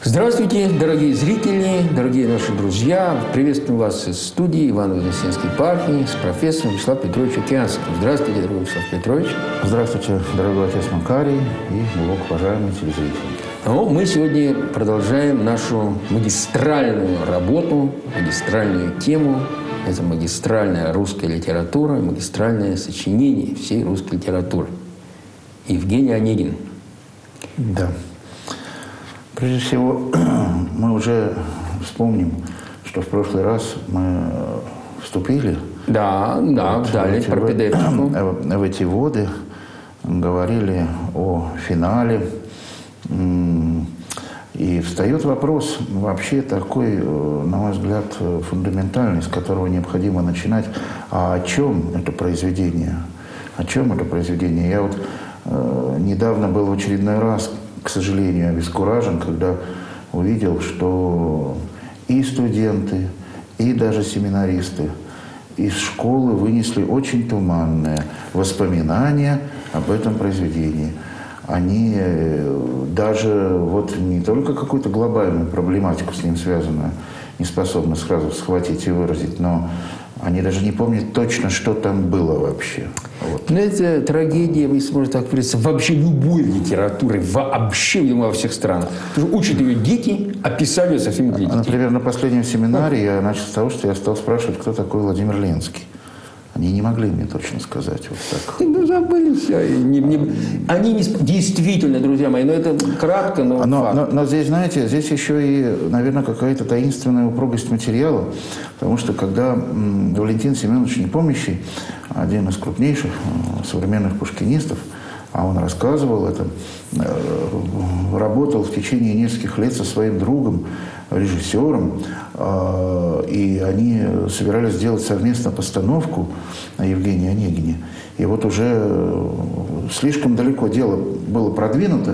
Здравствуйте, дорогие зрители, дорогие наши друзья. Приветствую вас из студии Ивано-Вознесенской епархии с профессором Вячеславом Петровичем Океанским. Здравствуйте, дорогой Вячеслав Петрович. Здравствуйте, дорогой отец Макарий и глубоко уважаемые телезрители. Мы сегодня продолжаем нашу магистральную работу, магистральную тему. Это магистральная русская литература, магистральное сочинение всей русской литературы. Евгений Онегин. Да. Прежде всего, мы уже вспомним, что в прошлый раз мы вступили в эти воды, говорили о финале. И встает вопрос вообще такой, на мой взгляд, фундаментальный, с которого необходимо начинать. А о чем это произведение? О чем это произведение? Я вот недавно был в очередной раз, к сожалению, обескуражен, когда увидел, что и студенты, и даже семинаристы из школы вынесли очень туманные воспоминания об этом произведении. Они даже вот не только какую-то глобальную проблематику с ним связанную не способны сразу схватить и выразить, но они даже не помнят точно, что там было вообще. Вот. Но это трагедия, если можно так выразиться, вообще любой литературы, вообще, видимо, во всех странах. Учат ее дети, а писали ее совсем для детей. Например, на последнем семинаре я начал с того, что я стал спрашивать, кто такой Владимир Ленский. Они не могли мне точно сказать вот так. Ну, забыли все. Они действительно, друзья мои, но это кратко, но факт. Но здесь, знаете, здесь еще и, наверное, какая-то таинственная упругость материала, потому что когда Валентин Семенович Непомнящий, один из крупнейших современных пушкинистов, а он рассказывал это, работал в течение нескольких лет со своим другом, режиссером, и они собирались сделать совместно постановку о Евгении Онегине. И вот уже слишком далеко дело было продвинуто,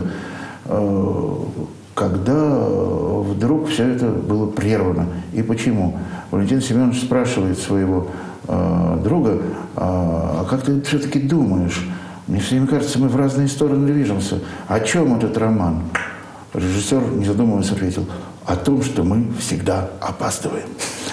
когда вдруг все это было прервано. И почему? Валентин Семенович спрашивает своего друга: а как ты все-таки думаешь? Мне все время кажется, мы в разные стороны движемся. О чем этот роман? Режиссер, не задумываясь, ответил: о том, что мы всегда опаздываем.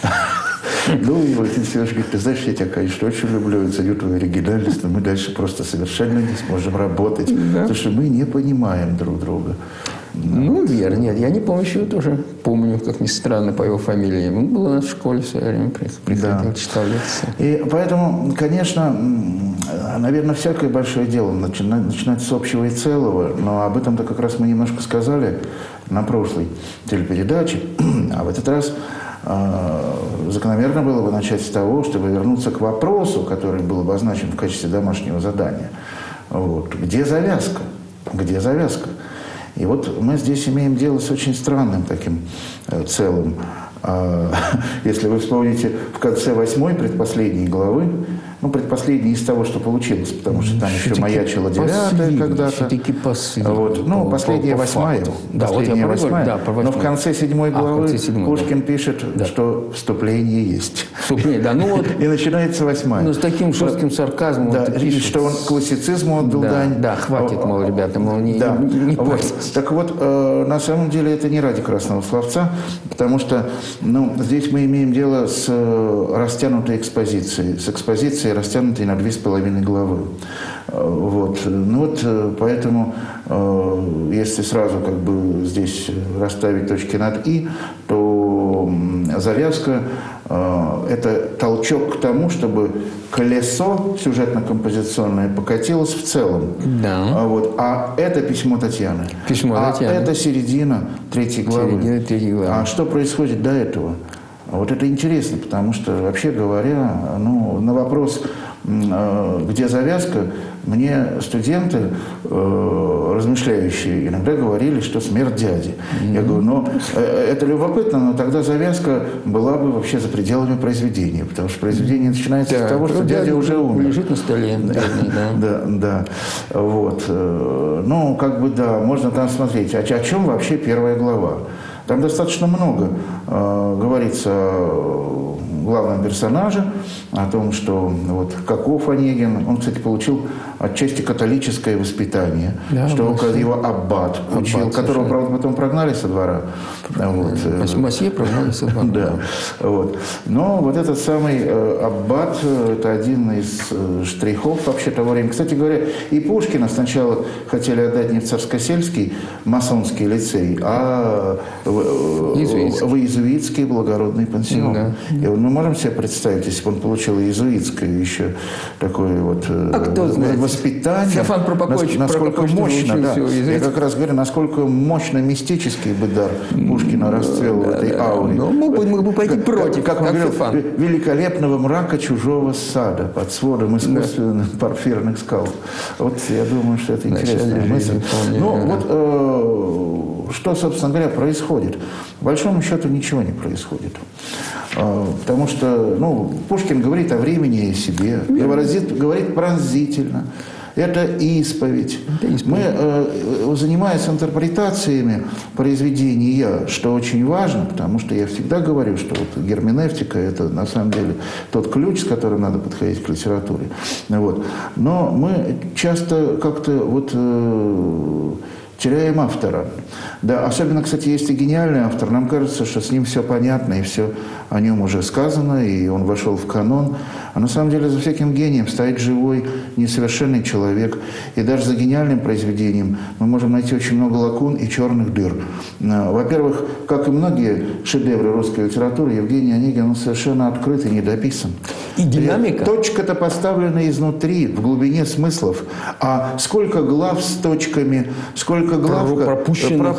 Ну, и Валентин Семенович говорит: ты знаешь, я тебя, конечно, очень люблю, ценю твою оригинальность, но мы дальше просто совершенно не сможем работать, потому что мы не понимаем друг друга. Ну, верно. Нет, я не помню, еще тоже помню, как ни странно, по его фамилии. Он был у нас в школе в свое время, приходил, читал лекции. И поэтому, конечно, наверное, всякое большое дело начинать с общего и целого, но об этом-то как раз мы немножко сказали на прошлой телепередаче, а в этот раз закономерно было бы начать с того, чтобы вернуться к вопросу, который был обозначен в качестве домашнего задания. Вот. Где завязка? Где завязка? И вот мы здесь имеем дело с очень странным таким целым. Если вы вспомните, в конце 8-й, предпоследней главы, ну, предпоследней из того, что получилось, потому что там еще маячила 9-я когда-то. Вот. Ну, последняя 8-я. Да, последняя вот 8-я. Да, но в конце 7-й главы Пушкин пишет, что вступление есть. Вступление, да. Ну, вот, и начинается 8-я. Ну, с таким жестким сарказмом. Да, и что он классицизму отдал дань. Да, хватит, мол, ребята, мол, не парьтесь. Так вот, на самом деле это не ради красного словца, потому что здесь мы имеем дело с растянутой экспозицией, с экспозицией, растянутой на 2,5 главы. Вот. Ну вот, поэтому, если сразу как бы здесь расставить точки над «и», то завязка – это толчок к тому, чтобы колесо сюжетно-композиционное покатилось в целом. Да. Вот. А это письмо Татьяны. Это середина 3 главы. А что происходит до этого? Вот это интересно, потому что, вообще говоря, на вопрос, где завязка, мне студенты, размышляющие, иногда говорили, что смерть дяди. Я говорю, это любопытно, но тогда завязка была бы вообще за пределами произведения, потому что произведение начинается с того, что дядя уже умер. Лежит на столе. Да. Вот. Ну, как бы, да, можно там смотреть. О чем вообще 1 глава? Там достаточно много говорится о главном персонаже, о том, что вот каков Онегин. Он, кстати, получил отчасти католическое воспитание, да, что его аббат учил, которого, правда, потом прогнали со двора. Вот. Масье прогнали со двора. Да. Вот. Но вот этот самый аббат – это один из штрихов вообще того времени. Кстати говоря, и Пушкина сначала хотели отдать не в Царскосельский масонский лицей, а в иезуитский благородный пансион. Да. И вот мы можем себе представить, если бы он получил иезуитское еще такое вот воспитание, Феофан Прокопович, насколько мощно, да, я как раз говорю, насколько мощно мистический бы дар Пушкина расцвел в этой ауре. Но мы бы пойти против, как он говорил, великолепного мрака чужого сада под сводом искусственных порфирных скал. Вот я думаю, что это интересная мысль. Ну, вот что, собственно говоря, происходит? По большому счету ничего не происходит. Потому что, ну, Пушкин говорит о времени и о себе, говорит пронзительно. Это исповедь. Мы, занимаясь интерпретациями произведения, что очень важно, потому что я всегда говорю, что вот герменевтика – это на самом деле тот ключ, с которым надо подходить к литературе. Вот. Но мы часто как-то вот теряем автора. Да, особенно, кстати, есть и гениальный автор. Нам кажется, что с ним все понятно, и все о нем уже сказано, и он вошел в канон. А на самом деле за всяким гением стоит живой, несовершенный человек. И даже за гениальным произведением мы можем найти очень много лакун и черных дыр. Во-первых, как и многие шедевры русской литературы, Евгений Онегин, он совершенно открыт и недописан. И динамика. Точка-то поставлена изнутри, в глубине смыслов. А сколько глав с точками, сколько глав пропущенных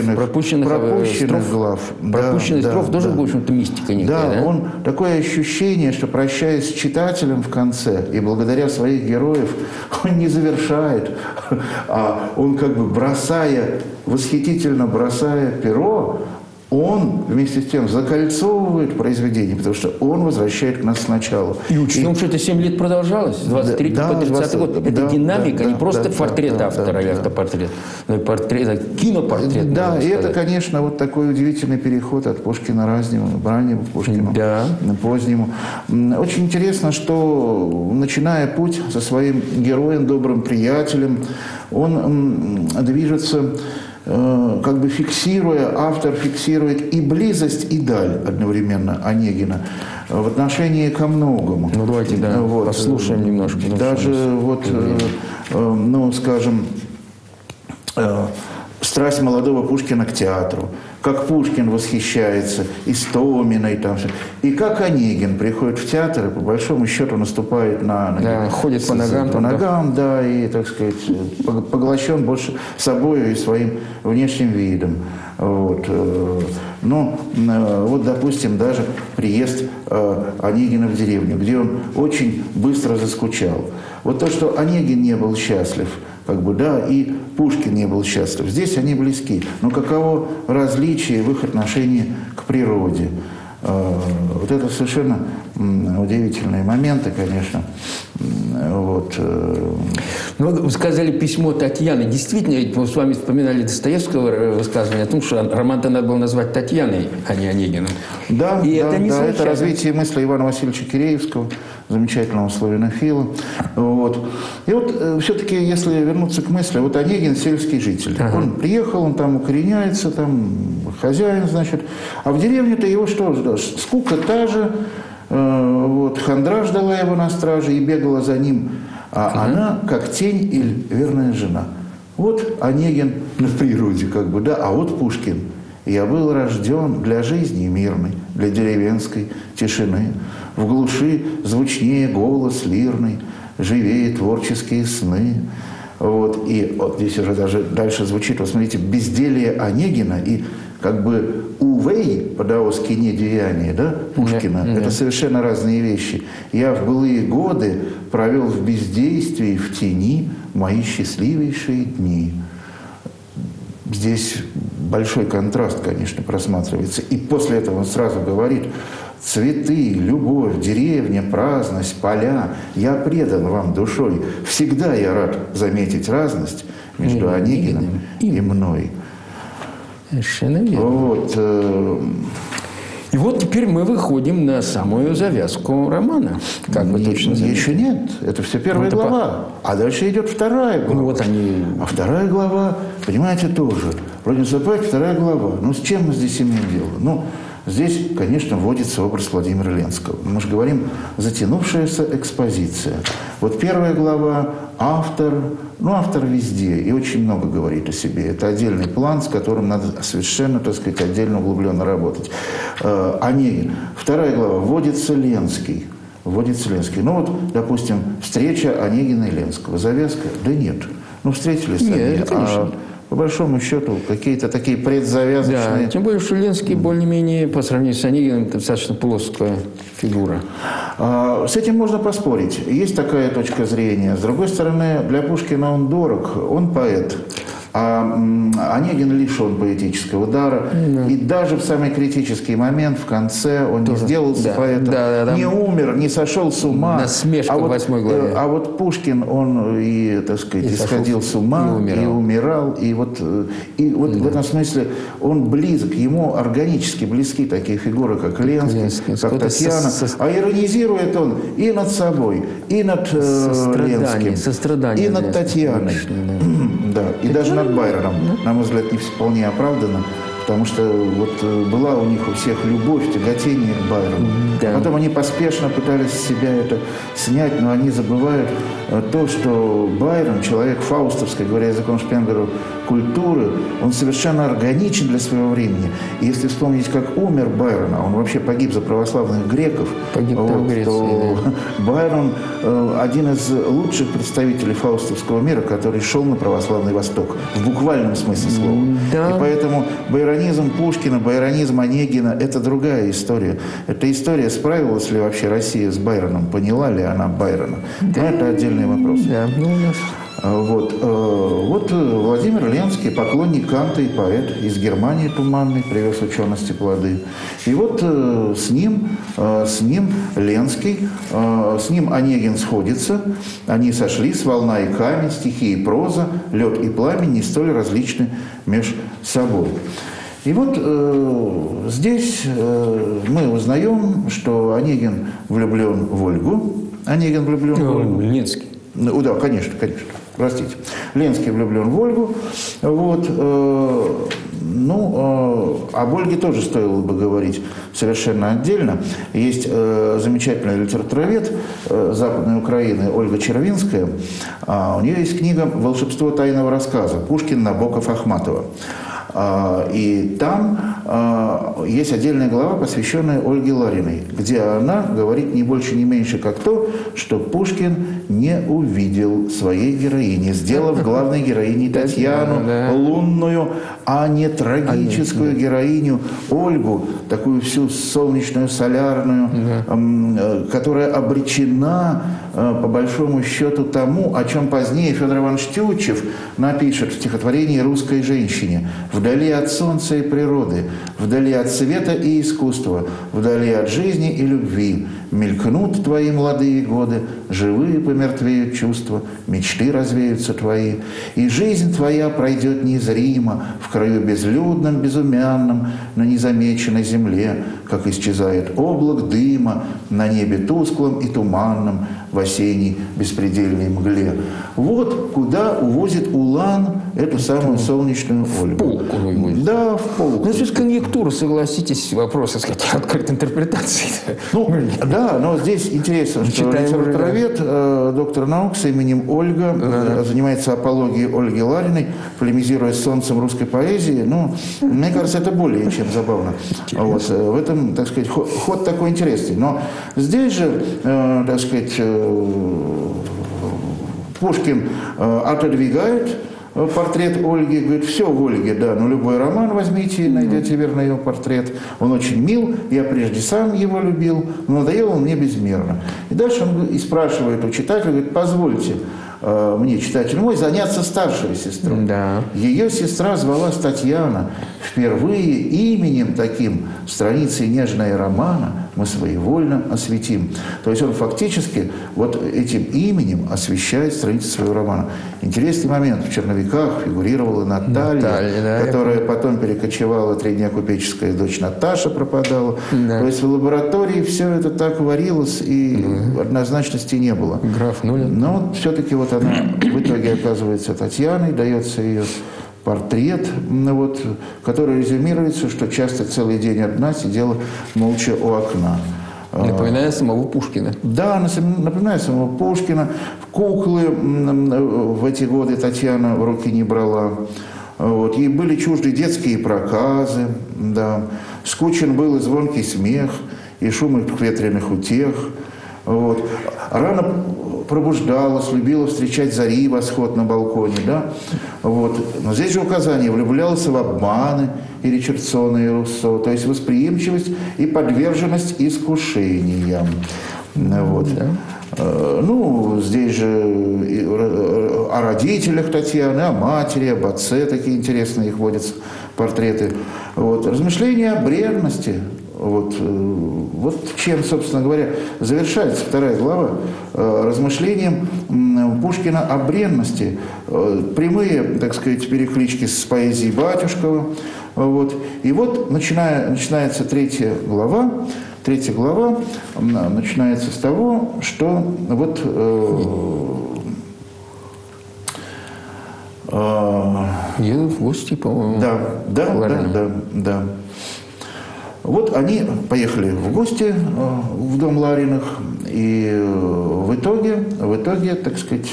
глав. Пропущенных стров тоже, в общем-то, мистика некая. Да, он такое ощущение, что, прощаясь с читателем в конце, и благодаря своих героев, он не завершает, а он как бы восхитительно бросая перо, он вместе с тем закольцовывает произведение, потому что он возвращает к нас сначала. И учтем, что это 7 лет продолжалось, с 23 по 30 год. Это динамика, не просто портрет автора или автопортрет, но и портрет, кинопортрет. Да, и это, конечно, вот такой удивительный переход от Пушкина раннему к Пушкину позднему. Очень интересно, что, начиная путь со своим героем, добрым приятелем, он движется, как бы автор фиксирует и близость, и даль одновременно Онегина в отношении ко многому. Ну, давайте, послушаем немножко. Даже вот, скажем, страсть молодого Пушкина к театру, как Пушкин восхищается Истоминой, там, и как Онегин приходит в театр и, по большому счету, наступает на ноги. Да, ходит по ногам. Да, и, так сказать, поглощен больше собой и своим внешним видом. Вот. Вот, допустим, даже приезд Онегина в деревню, где он очень быстро заскучал. Вот то, что Онегин не был счастлив, и Пушкин не был счастлив. Здесь они близки. Но каково различие в их отношении к природе? Вот это совершенно удивительные моменты, конечно. Вы сказали письмо Татьяны. Действительно, ведь мы с вами вспоминали Достоевского высказывание о том, что роман-то надо было назвать Татьяной, а не Онегиным. Да, это развитие мысли Ивана Васильевича Киреевского, замечательного славянофила. И вот все-таки, если вернуться к мысли, вот Онегин сельский житель. Он приехал, он там укореняется, там хозяин, значит. А в деревне-то его что ждешь? Скука та же, хандра ждала его на страже и бегала за ним. А она как тень или верная жена. Вот Онегин на природе а вот Пушкин. Я был рожден для жизни мирной, для деревенской тишины. В глуши звучнее голос лирный, живее творческие сны. И здесь уже даже дальше звучит, смотрите, безделие Онегина и увей, по-даосски недеяние, Пушкина, это совершенно разные вещи. Я в былые годы провел в бездействии, в тени мои счастливейшие дни. Здесь большой контраст, конечно, просматривается. И после этого он сразу говорит: цветы, любовь, деревня, праздность, поля. Я предан вам душой. Всегда я рад заметить разность между Онегиным и мной. Совершенно верно. Вот. И вот теперь мы выходим на самую завязку романа. Как вы точно заметили? Еще нет. Это все первая глава. А дальше идет вторая глава. Ну, вот они... А вторая глава, понимаете, тоже. Вроде забавить, вторая глава. Ну, с чем мы здесь имеем дело? Ну, здесь, конечно, вводится образ Владимира Ленского. Мы же говорим «затянувшаяся экспозиция». Вот первая глава, автор везде и очень много говорит о себе. Это отдельный план, с которым надо совершенно, так сказать, отдельно углубленно работать. Онегин. Вторая глава, вводится Ленский. Ну вот, допустим, встреча Онегина и Ленского. Завязка? Да нет. Ну, встретились они, а по большому счету какие-то такие предзавязочные... Да, тем более, что Ленский более-менее, по сравнению с Онегиным, достаточно плоская фигура. С этим можно поспорить. Есть такая точка зрения. С другой стороны, для Пушкина он дорог, он поэт. А Онегин лишен поэтического дара. И даже в самый критический момент, в конце, он не сделался поэтом, не умер, не сошел с ума. Насмешка в 8 главе. А вот Пушкин, он и, так сказать, и сходил с ума, и умирал. И вот в этом смысле он близок, ему органически близки такие фигуры, как Ленский, как Татьяна. А иронизирует он и над собой, и над Ленским, и над Татьяной. Да, и даже над Байроном, на мой взгляд, не вполне оправданно, потому что вот была у них у всех любовь, тяготение к Байрону. Да. Потом они поспешно пытались с себя это снять, но они забывают то, что Байрон, человек фаустовской, говоря языком Шпенгера, культуры, он совершенно органичен для своего времени. И если вспомнить, как умер Байрон, а он вообще погиб за православных греков, то Байрон один из лучших представителей фаустовского мира, который шел на православный Восток, в буквальном смысле слова. Да. И поэтому байронизм Пушкина, байронизм Онегина – это другая история. Эта история, справилась ли вообще Россия с Байроном, поняла ли она Байрона? Да. Но это отдельный вопрос. Да. Вот Владимир Ленский, поклонник Канта и поэт, из Германии туманный, привез учености плоды. И вот с ним Ленский, с ним Онегин сходится, они сошлись, волна и камень, стихи и проза, лед и пламень не столь различны меж собой. И вот здесь мы узнаем, что Онегин влюблен в Ольгу. Онегин влюблен в Ольгу. Ленский. Да, конечно. Простите. Ленский влюблен в Ольгу. Вот. Об Ольге тоже стоило бы говорить совершенно отдельно. Есть замечательный литературовед Западной Украины Ольга Червинская. У нее есть книга «Волшебство тайного рассказа» Пушкин, Набоков, Ахматова. И там есть отдельная глава, посвященная Ольге Лариной, где она говорит не больше, не меньше, как то, что Пушкин не увидел своей героини, сделав главной героиней Татьяну, лунную, а не трагическую героиню Ольгу, такую всю солнечную, солярную, которая обречена, по большому счету, тому, о чем позднее Федор Иванович Тютчев напишет в стихотворении «Русской женщине». Вдали от солнца и природы, вдали от света и искусства, вдали от жизни и любви, мелькнут твои молодые годы, живые помертвеют чувства, мечты развеются твои, и жизнь твоя пройдет незримо в краю безлюдном, безымянном, на незамеченной земле, как исчезает облак дыма на небе тусклом и туманном в осенней беспредельной мгле. Вот куда увозит Улан эту самую солнечную Ольгу. Да, в полку. Ну, здесь конъюнктура, согласитесь, вопрос, так сказать, открытой интерпретации. Да, но здесь интересно, что литературовед, доктор наук с именем Ольга, занимается апологией Ольги Лариной, полемизируя с солнцем русской поэзии. Ну, мне кажется, это более чем забавно. Вот, в этом, так сказать, ход такой интересный. Но здесь же, так сказать, Пушкин отодвигает портрет Ольги, говорит, все в Ольге, да, но любой роман возьмите и найдете верно ее портрет. Он очень мил, я прежде сам его любил, но надоел он мне безмерно. И дальше он и спрашивает у читателя, говорит, позвольте мне, читатель мой, заняться старшей сестрой. Да. Ее сестра звалась Татьяна. Впервые именем таким, страницей нежного романа, мы своевольно осветим. То есть он фактически вот этим именем освещает страницу своего романа. Интересный момент. В «Черновиках» фигурировала Наталья, которая потом перекочевала, 3 дня купеческая дочь Наташа пропадала. То есть в лаборатории все это так варилось, и однозначности не было. Граф Нулин. Но все-таки вот она в итоге оказывается Татьяной, дается ее портрет, вот, который резюмируется, что часто целый день одна сидела молча у окна. Напоминает самого Пушкина. Да, напоминает самого Пушкина. Куклы в эти годы Татьяна в руки не брала. Вот. Ей были чужды детские проказы. Да. Скучен был и звонкий смех, и шум их ветреных утех. Вот. Рано пробуждалась, любила встречать зари, восход на балконе. Да? Вот. Но здесь же указание: влюблялась в обманы и Ричардсона, и Руссо. То есть восприимчивость и подверженность искушениям. Вот. Да. Ну, здесь же о родителях Татьяны, о матери, об отце такие интересные их водятся портреты. Вот. Размышления о бренности. Вот чем, собственно говоря, завершается 2 глава размышлением Пушкина о бренности. Прямые, так сказать, переклички с поэзией Батюшкова. Вот. И вот начинается 3 глава. 3 глава начинается с того, что вот... едут в гости, по-моему. Да. Вот они поехали в гости в дом Лариных, и в итоге, так сказать,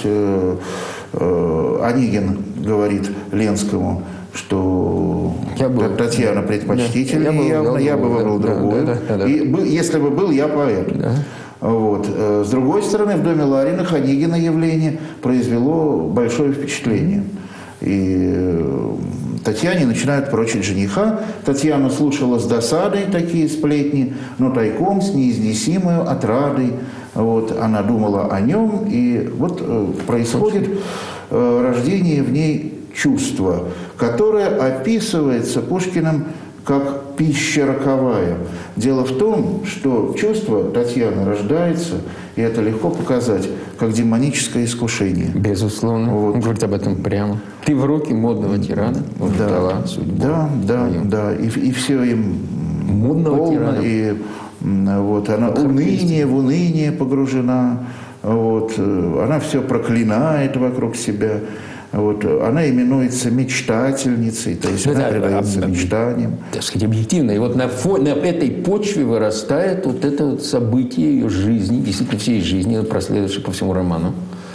Онегин говорит Ленскому, что Татьяна предпочтительнее явно, я бы выбрал другую. И если бы был я поэт. Да. Вот. С другой стороны, в доме Лариных Онегина явление произвело большое впечатление. И Татьяне начинают прочить жениха. Татьяна слушала с досадой такие сплетни, но тайком с неизнесимой отрадой. Вот, она думала о нем, и вот происходит рождение в ней чувства, которое описывается Пушкиным как пища роковая. Дело в том, что чувство Татьяны рождается, и это легко показать, как демоническое искушение. Безусловно. Вот. Он говорит об этом прямо. Ты в руки модного тирана дала судьбу. Да. И все им модного тирана. И вот она в уныние погружена. Вот. Она все проклинает вокруг себя. Вот. Она именуется мечтательницей, то есть она предается мечтаниям. Так сказать, объективно. И вот на этой почве вырастает вот это вот событие ее жизни, действительно всей жизни, проследовавшей по всему роману.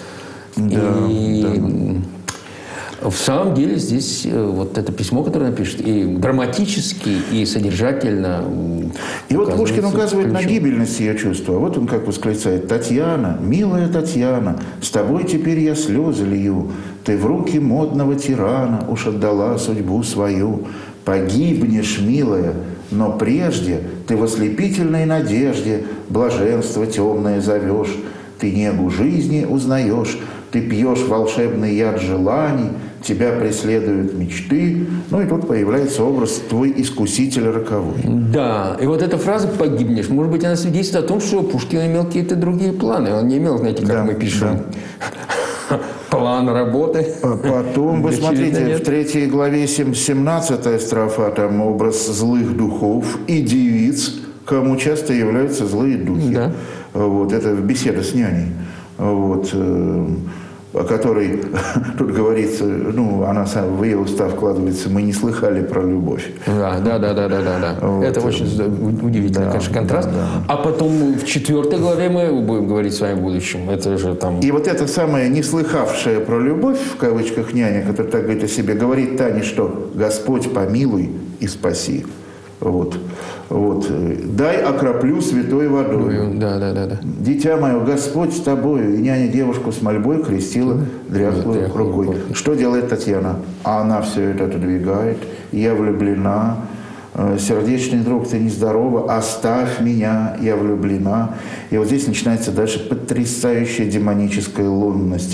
В самом деле здесь вот это письмо, которое она пишет, и драматически, и содержательно. И вот Пушкин указывает на гибельность ее чувства. Вот он как восклицает: «Татьяна, милая Татьяна, с тобой теперь я слезы лью. Ты в руки модного тирана уж отдала судьбу свою. Погибнешь, милая, но прежде ты в ослепительной надежде блаженство темное зовешь. Ты негу жизни узнаешь, ты пьешь волшебный яд желаний, тебя преследуют мечты». Ну и тут появляется образ «твой искуситель роковой». Да, и вот эта фраза «погибнешь», может быть, она свидетельствует о том, что Пушкин имел какие-то другие планы. Он не имел, знаете, как мы пишем, план работы. Потом, вы смотрите, в 3 главе 17-я строфа, там образ злых духов и девиц, кому часто являются злые духи. Да. Вот, это беседа с няней. Вот, о которой тут говорится, ну, она в ее уста вкладывается: мы не слыхали про любовь. Да. Вот. Это очень удивительный, конечно, контраст. Да. А потом в 4 главе мы будем говорить с вами в будущем. Это же там... И вот эта самая не слыхавшая про любовь, в кавычках, няня, которая так говорит о себе, говорит Тане, что «Господь помилуй и спаси». Вот. «Дай окроплю святой водой». Да. «Дитя мое, Господь с тобою». И няня девушку с мольбой крестила дряхлой рукой. Что делает Татьяна? Она все это отодвигает. «Я влюблена». «Сердечный друг, ты нездорова. Оставь меня, я влюблена». И вот здесь начинается дальше потрясающая демоническая лунность.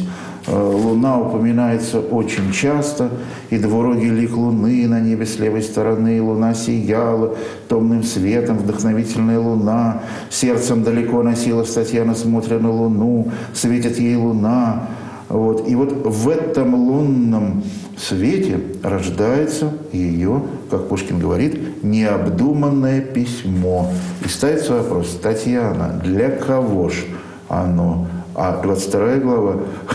Луна упоминается очень часто, и двурогий лик луны на небе с левой стороны, луна сияла томным светом, вдохновительная луна, сердцем далеко носилась Татьяна, смотря на луну, светит ей луна. Вот. И вот в этом лунном свете рождается ее, как Пушкин говорит, необдуманное письмо. И ставится вопрос: Татьяна, для кого ж оно? А 22 глава,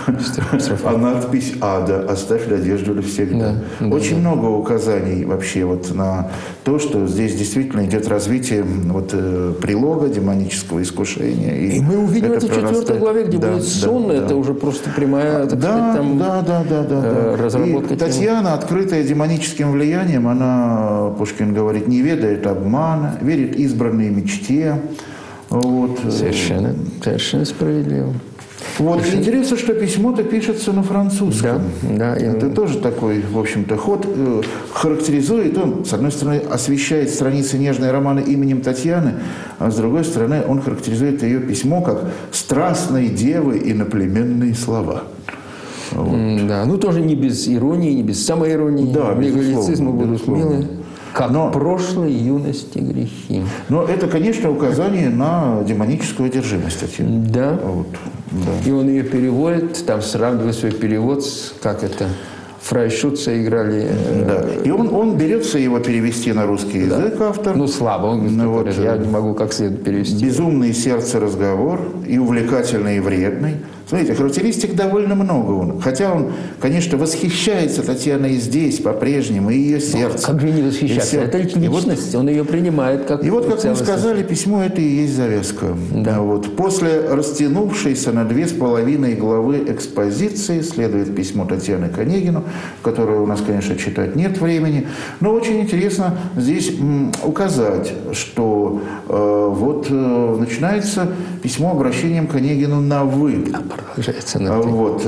а надпись «Ада» «Оставь надежду навсегда». Очень много указаний вообще вот на то, что здесь действительно идет развитие вот, прилога демонического искушения. И мы увидим это в 4 главе, где будет сон, это уже просто прямая, так сказать, там, разработка. И Татьяна, открытая демоническим влиянием, она, Пушкин говорит, не ведает обмана, верит избранной мечте. Вот. Совершенно справедливо. Вот. Интересно, что письмо-то пишется на французском. Да, это тоже такой, в общем-то, ход. Характеризует он, с одной стороны, освещает страницы нежной романа именем Татьяны, а с другой стороны, он характеризует ее письмо как «страстной девы иноплеменные слова». Вот. Да, ну тоже не без иронии, не без самоиронии. Да, галлицизмы будут милы. Как прошлой юности грехи. Но это, конечно, указание на демоническую одержимость Татьяны. Да. Вот, да. И он ее переводит, там сравнивает свой перевод с, как это, Фрайшутца играли. Да. И он берется его перевести на русский язык, автор. Ну, слабо. Он говорит, я не могу как следует перевести. «Безумный сердце разговор, и увлекательный, и вредный». Смотрите, характеристик довольно много. Хотя он, конечно, восхищается Татьяной здесь по-прежнему, и ее сердце. Как же не восхищаться? Это личность, он ее принимает как... И вот, как мы сказали, письмо – это и есть завязка. Да. Вот. После растянувшейся на 2,5 главы экспозиции следует письмо Татьяны к Онегину, которое у нас, конечно, читать нет времени. Но очень интересно здесь указать, что вот начинается письмо обращением к Онегину на «вы». Продолжается на «ты». Вот,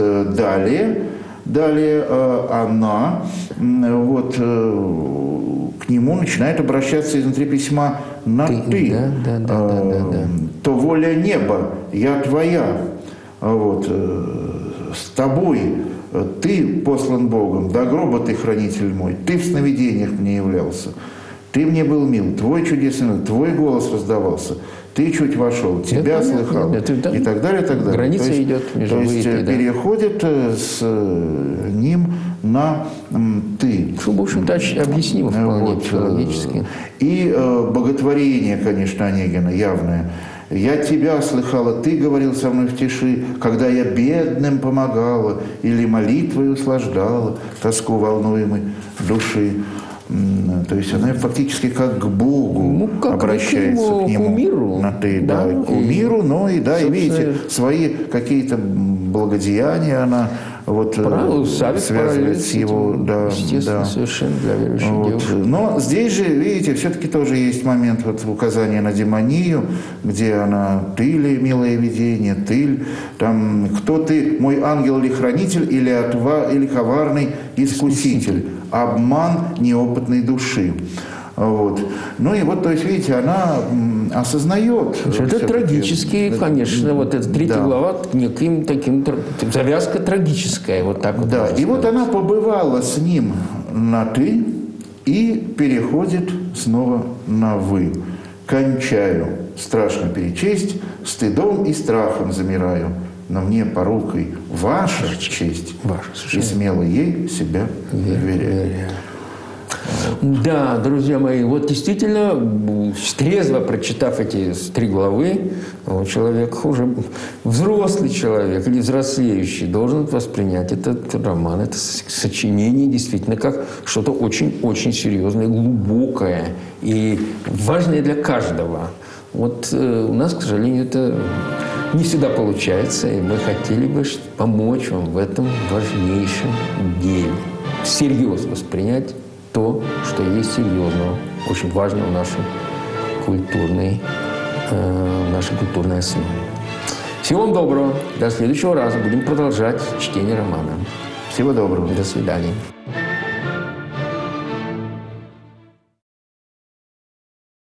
далее она вот, к нему начинает обращаться изнутри письма на «ты». Да. «То воля неба, я твоя». Вот, «с тобой ты послан Богом, до гроба ты хранитель мой, ты в сновидениях мне являлся, ты мне был мил, твой чудесный, твой голос раздавался, ты чуть вошел, тебя слыхал, и так далее, и так далее. Граница идет между вы и ты. Переходит с ним на «ты». Что, в общем-то, объяснимо вполне психологически. И боготворение, конечно, Онегина явное. «Я тебя слыхала, ты говорил со мной в тиши, когда я бедным помогала или молитвой услаждала тоску волнуемой души». То есть она фактически как к Богу обращается, к нему. Кумиру. На «ты», да, к кумиру, но и, да, и видите, свои какие-то благодеяния она вот связывает с его, естественно, совершенно для верующих девушек. Но здесь же, видите, все-таки тоже есть момент вот указания на демонию, где она «ты ли, милое видение, ты ли, там, кто ты, мой ангел или хранитель, или коварный искуситель, обман неопытной души». Вот. Ну и вот, то есть, видите, она осознает. Это трагически, конечно, вот эта 3 глава неким таким, завязка трагическая, вот так вот. Да, и вот она побывала с ним на «ты» и переходит снова на «вы». «Кончаю, страшно перечесть, стыдом и страхом замираю, но мне порукой ваша честь, и смело ей себя вверяю». Да, друзья мои, вот действительно, трезво прочитав эти 3 главы, человек уже взрослый человек или взрослеющий должен воспринять этот роман, это сочинение действительно как что-то очень-очень серьезное, глубокое и важное для каждого. Вот у нас, к сожалению, это не всегда получается, и мы хотели бы помочь вам в этом важнейшем деле. Всерьез воспринять то, что есть серьезного, очень важного в нашей культурной основе. Всего вам доброго. До следующего раза. Будем продолжать чтение романа. Всего доброго. До свидания.